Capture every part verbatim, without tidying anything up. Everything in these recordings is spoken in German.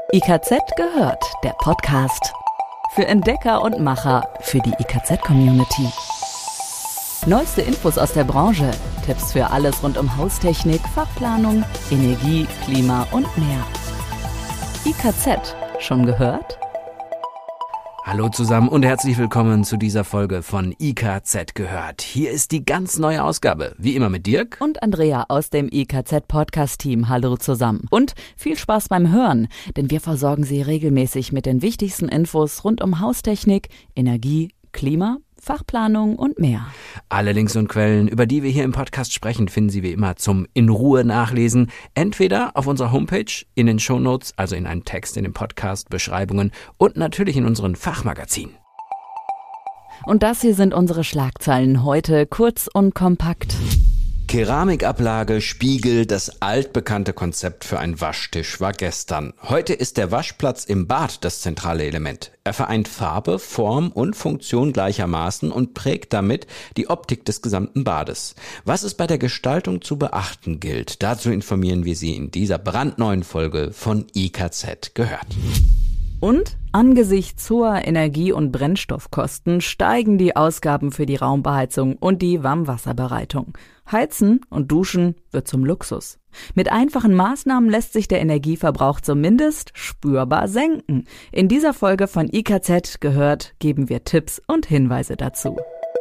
I K Z gehört, der Podcast. Für Entdecker und Macher, für die I K Z-Community. Neueste Infos aus der Branche, Tipps für alles rund um Haustechnik, Fachplanung, Energie, Klima und mehr. I K Z, schon gehört? Hallo zusammen und herzlich willkommen zu dieser Folge von I K Z gehört. Hier ist die ganz neue Ausgabe, wie immer mit Dirk und Andrea aus dem I K Z-Podcast-Team. Hallo zusammen und viel Spaß beim Hören, denn wir versorgen Sie regelmäßig mit den wichtigsten Infos rund um Haustechnik, Energie, Klima, Fachplanung und mehr. Alle Links und Quellen, über die wir hier im Podcast sprechen, finden Sie wie immer zum in Ruhe nachlesen. Entweder auf unserer Homepage, in den Shownotes, also in einem Text in den Podcast-Beschreibungen und natürlich in unseren Fachmagazinen. Und das hier sind unsere Schlagzeilen heute, kurz und kompakt. Keramikablage, Spiegel, das altbekannte Konzept für einen Waschtisch war gestern. Heute ist der Waschplatz im Bad das zentrale Element. Er vereint Farbe, Form und Funktion gleichermaßen und prägt damit die Optik des gesamten Bades. Was es bei der Gestaltung zu beachten gilt, dazu informieren wir Sie in dieser brandneuen Folge von I K Z gehört. Und angesichts hoher Energie- und Brennstoffkosten steigen die Ausgaben für die Raumbeheizung und die Warmwasserbereitung. Heizen und Duschen wird zum Luxus. Mit einfachen Maßnahmen lässt sich der Energieverbrauch zumindest spürbar senken. In dieser Folge von I K Z gehört geben wir Tipps und Hinweise dazu.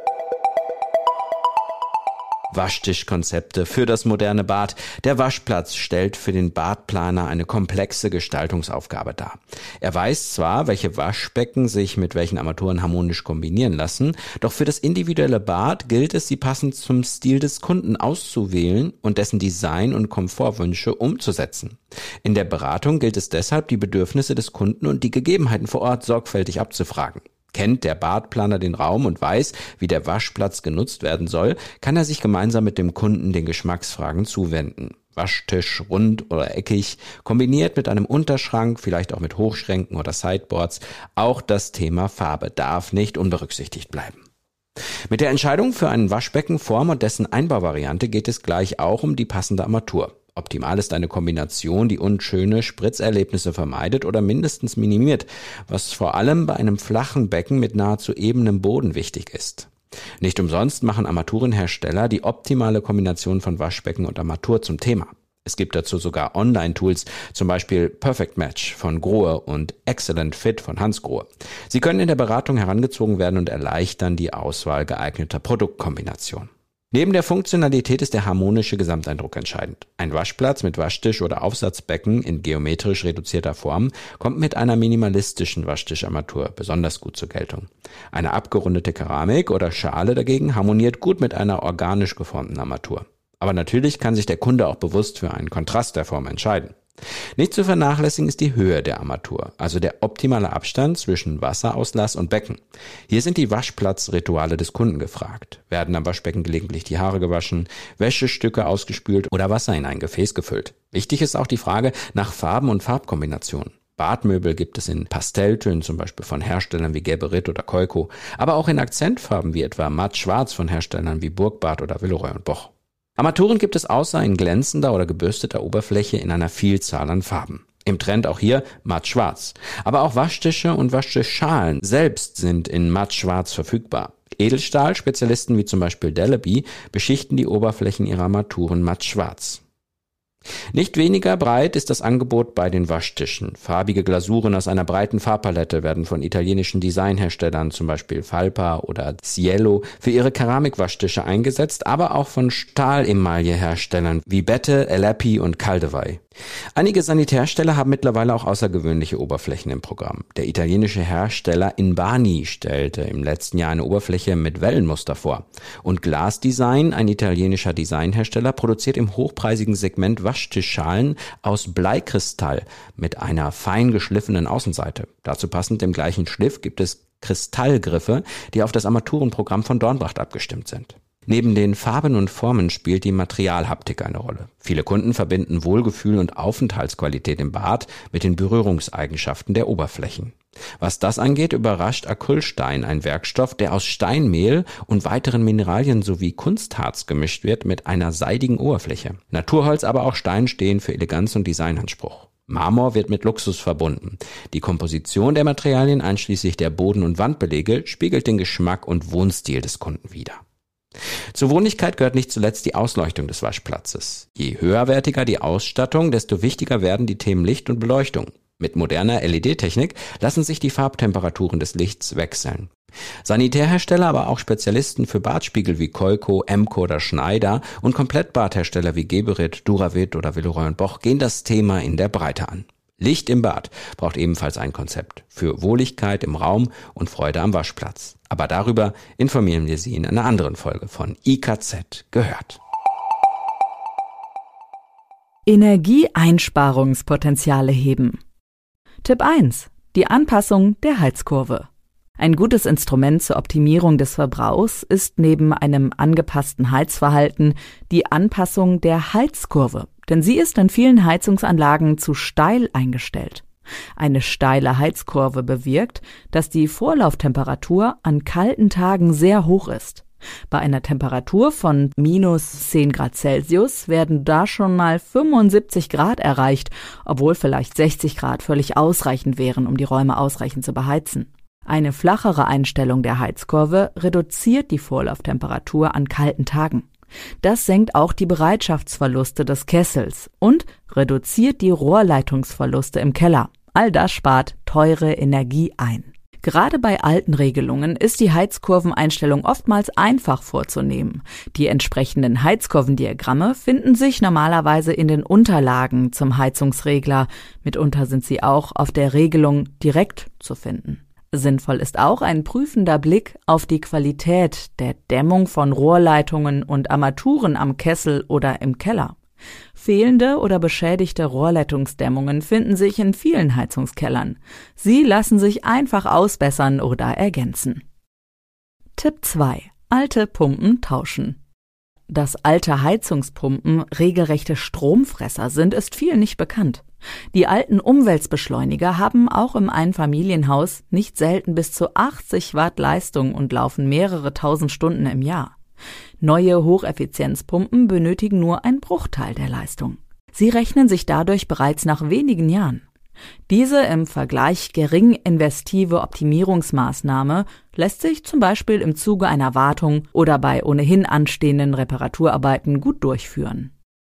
Waschtischkonzepte für das moderne Bad. Der Waschplatz stellt für den Badplaner eine komplexe Gestaltungsaufgabe dar. Er weiß zwar, welche Waschbecken sich mit welchen Armaturen harmonisch kombinieren lassen, doch für das individuelle Bad gilt es, sie passend zum Stil des Kunden auszuwählen und dessen Design- und Komfortwünsche umzusetzen. In der Beratung gilt es deshalb, die Bedürfnisse des Kunden und die Gegebenheiten vor Ort sorgfältig abzufragen. Kennt der Badplaner den Raum und weiß, wie der Waschplatz genutzt werden soll, kann er sich gemeinsam mit dem Kunden den Geschmacksfragen zuwenden. Waschtisch, rund oder eckig, kombiniert mit einem Unterschrank, vielleicht auch mit Hochschränken oder Sideboards. Auch das Thema Farbe darf nicht unberücksichtigt bleiben. Mit der Entscheidung für einen Waschbeckenform und dessen Einbauvariante geht es gleich auch um die passende Armatur. Optimal ist eine Kombination, die unschöne Spritzerlebnisse vermeidet oder mindestens minimiert, was vor allem bei einem flachen Becken mit nahezu ebenem Boden wichtig ist. Nicht umsonst machen Armaturenhersteller die optimale Kombination von Waschbecken und Armatur zum Thema. Es gibt dazu sogar Online-Tools, zum Beispiel Perfect Match von Grohe und Excellent Fit von Hans Grohe. Sie können in der Beratung herangezogen werden und erleichtern die Auswahl geeigneter Produktkombinationen. Neben der Funktionalität ist der harmonische Gesamteindruck entscheidend. Ein Waschplatz mit Waschtisch oder Aufsatzbecken in geometrisch reduzierter Form kommt mit einer minimalistischen Waschtischarmatur besonders gut zur Geltung. Eine abgerundete Keramik oder Schale dagegen harmoniert gut mit einer organisch geformten Armatur. Aber natürlich kann sich der Kunde auch bewusst für einen Kontrast der Form entscheiden. Nicht zu vernachlässigen ist die Höhe der Armatur, also der optimale Abstand zwischen Wasserauslass und Becken. Hier sind die Waschplatzrituale des Kunden gefragt. Werden am Waschbecken gelegentlich die Haare gewaschen, Wäschestücke ausgespült oder Wasser in ein Gefäß gefüllt? Wichtig ist auch die Frage nach Farben und Farbkombinationen. Badmöbel gibt es in Pastelltönen, zum Beispiel von Herstellern wie Gerberit oder Keuko, aber auch in Akzentfarben wie etwa matt-schwarz von Herstellern wie Burgbad oder Villeroy und Boch. Armaturen gibt es außer in glänzender oder gebürsteter Oberfläche in einer Vielzahl an Farben. Im Trend auch hier matt-schwarz. Aber auch Waschtische und Waschtischschalen selbst sind in matt-schwarz verfügbar. Edelstahl-Spezialisten wie zum Beispiel Delaby beschichten die Oberflächen ihrer Armaturen matt-schwarz. Nicht weniger breit ist das Angebot bei den Waschtischen. Farbige Glasuren aus einer breiten Farbpalette werden von italienischen Designherstellern, zum Beispiel Falpa oder Cielo, für ihre Keramikwaschtische eingesetzt, aber auch von Stahlemaille-Herstellern wie Bette, Elapi und Caldevai. Einige Sanitärhersteller haben mittlerweile auch außergewöhnliche Oberflächen im Programm. Der italienische Hersteller Inbani stellte im letzten Jahr eine Oberfläche mit Wellenmuster vor. Und Glasdesign, ein italienischer Designhersteller, produziert im hochpreisigen Segment Waschtischschalen aus Bleikristall mit einer fein geschliffenen Außenseite. Dazu passend im gleichen Schliff gibt es Kristallgriffe, die auf das Armaturenprogramm von Dornbracht abgestimmt sind. Neben den Farben und Formen spielt die Materialhaptik eine Rolle. Viele Kunden verbinden Wohlgefühl und Aufenthaltsqualität im Bad mit den Berührungseigenschaften der Oberflächen. Was das angeht, überrascht Acrylstein, ein Werkstoff, der aus Steinmehl und weiteren Mineralien sowie Kunstharz gemischt wird mit einer seidigen Oberfläche. Naturholz, aber auch Stein stehen für Eleganz und Designanspruch. Marmor wird mit Luxus verbunden. Die Komposition der Materialien einschließlich der Boden- und Wandbelege spiegelt den Geschmack und Wohnstil des Kunden wider. Zur Wohnlichkeit gehört nicht zuletzt die Ausleuchtung des Waschplatzes. Je höherwertiger die Ausstattung, desto wichtiger werden die Themen Licht und Beleuchtung. Mit moderner L E D-Technik lassen sich die Farbtemperaturen des Lichts wechseln. Sanitärhersteller, aber auch Spezialisten für Badspiegel wie Keuco, Emco oder Schneider und Komplettbadhersteller wie Geberit, Duravit oder Villeroy und Boch gehen das Thema in der Breite an. Licht im Bad braucht ebenfalls ein Konzept für Wohligkeit im Raum und Freude am Waschplatz. Aber darüber informieren wir Sie in einer anderen Folge von I K Z gehört. Energieeinsparungspotenziale heben. Tipp eins. Die Anpassung der Heizkurve. Ein gutes Instrument zur Optimierung des Verbrauchs ist neben einem angepassten Heizverhalten die Anpassung der Heizkurve, denn sie ist in vielen Heizungsanlagen zu steil eingestellt. Eine steile Heizkurve bewirkt, dass die Vorlauftemperatur an kalten Tagen sehr hoch ist. Bei einer Temperatur von minus zehn Grad Celsius werden da schon mal fünfundsiebzig Grad erreicht, obwohl vielleicht sechzig Grad völlig ausreichend wären, um die Räume ausreichend zu beheizen. Eine flachere Einstellung der Heizkurve reduziert die Vorlauftemperatur an kalten Tagen. Das senkt auch die Bereitschaftsverluste des Kessels und reduziert die Rohrleitungsverluste im Keller. All das spart teure Energie ein. Gerade bei alten Regelungen ist die Heizkurveneinstellung oftmals einfach vorzunehmen. Die entsprechenden Heizkurvendiagramme finden sich normalerweise in den Unterlagen zum Heizungsregler. Mitunter sind sie auch auf der Regelung direkt zu finden. Sinnvoll ist auch ein prüfender Blick auf die Qualität der Dämmung von Rohrleitungen und Armaturen am Kessel oder im Keller. Fehlende oder beschädigte Rohrleitungsdämmungen finden sich in vielen Heizungskellern. Sie lassen sich einfach ausbessern oder ergänzen. Tipp zwei. Alte Pumpen tauschen. Dass alte Heizungspumpen regelrechte Stromfresser sind, ist vielen nicht bekannt. Die alten Umweltbeschleuniger haben auch im Einfamilienhaus nicht selten bis zu achtzig Watt Leistung und laufen mehrere tausend Stunden im Jahr. Neue Hocheffizienzpumpen benötigen nur einen Bruchteil der Leistung. Sie rechnen sich dadurch bereits nach wenigen Jahren. Diese im Vergleich gering investive Optimierungsmaßnahme lässt sich zum Beispiel im Zuge einer Wartung oder bei ohnehin anstehenden Reparaturarbeiten gut durchführen.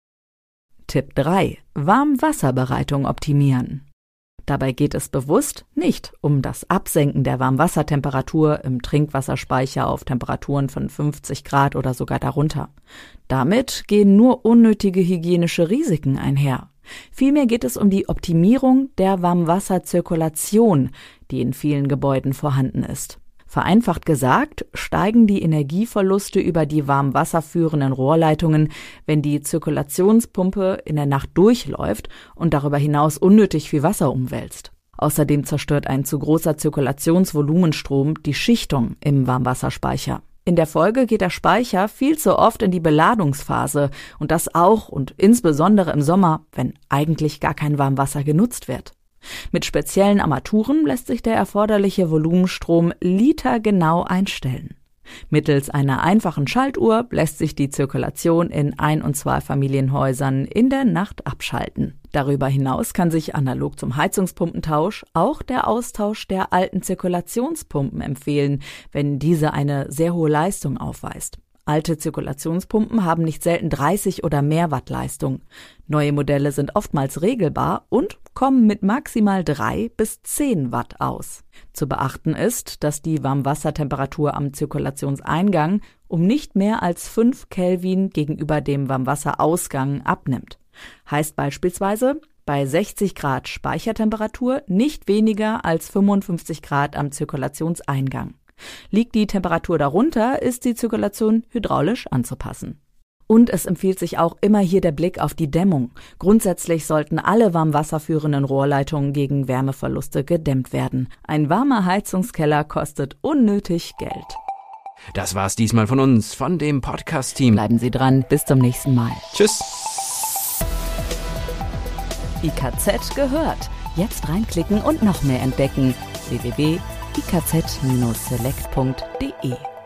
Tipp drei. Warmwasserbereitung optimieren. Dabei geht es bewusst nicht um das Absenken der Warmwassertemperatur im Trinkwasserspeicher auf Temperaturen von fünfzig Grad oder sogar darunter. Damit gehen nur unnötige hygienische Risiken einher. Vielmehr geht es um die Optimierung der Warmwasserzirkulation, die in vielen Gebäuden vorhanden ist. Vereinfacht gesagt, steigen die Energieverluste über die warmwasserführenden Rohrleitungen, wenn die Zirkulationspumpe in der Nacht durchläuft und darüber hinaus unnötig viel Wasser umwälzt. Außerdem zerstört ein zu großer Zirkulationsvolumenstrom die Schichtung im Warmwasserspeicher. In der Folge geht der Speicher viel zu oft in die Beladungsphase und das auch und insbesondere im Sommer, wenn eigentlich gar kein Warmwasser genutzt wird. Mit speziellen Armaturen lässt sich der erforderliche Volumenstrom litergenau einstellen. Mittels einer einfachen Schaltuhr lässt sich die Zirkulation in Ein- und Zweifamilienhäusern in der Nacht abschalten. Darüber hinaus kann sich analog zum Heizungspumpentausch auch der Austausch der alten Zirkulationspumpen empfehlen, wenn diese eine sehr hohe Leistung aufweist. Alte Zirkulationspumpen haben nicht selten dreißig oder mehr Watt Leistung. Neue Modelle sind oftmals regelbar und kommen mit maximal drei bis zehn Watt aus. Zu beachten ist, dass die Warmwassertemperatur am Zirkulationseingang um nicht mehr als fünf Kelvin gegenüber dem Warmwasserausgang abnimmt. Heißt beispielsweise bei sechzig Grad Speichertemperatur nicht weniger als fünfundfünfzig Grad am Zirkulationseingang. Liegt die Temperatur darunter, ist die Zirkulation hydraulisch anzupassen. Und es empfiehlt sich auch immer hier der Blick auf die Dämmung. Grundsätzlich sollten alle warmwasserführenden Rohrleitungen gegen Wärmeverluste gedämmt werden. Ein warmer Heizungskeller kostet unnötig Geld. Das war's diesmal von uns, von dem Podcast-Team. Bleiben Sie dran, bis zum nächsten Mal. Tschüss. I K Z gehört. Jetzt reinklicken und noch mehr entdecken. w w w punkt i k z Bindestrich select punkt d e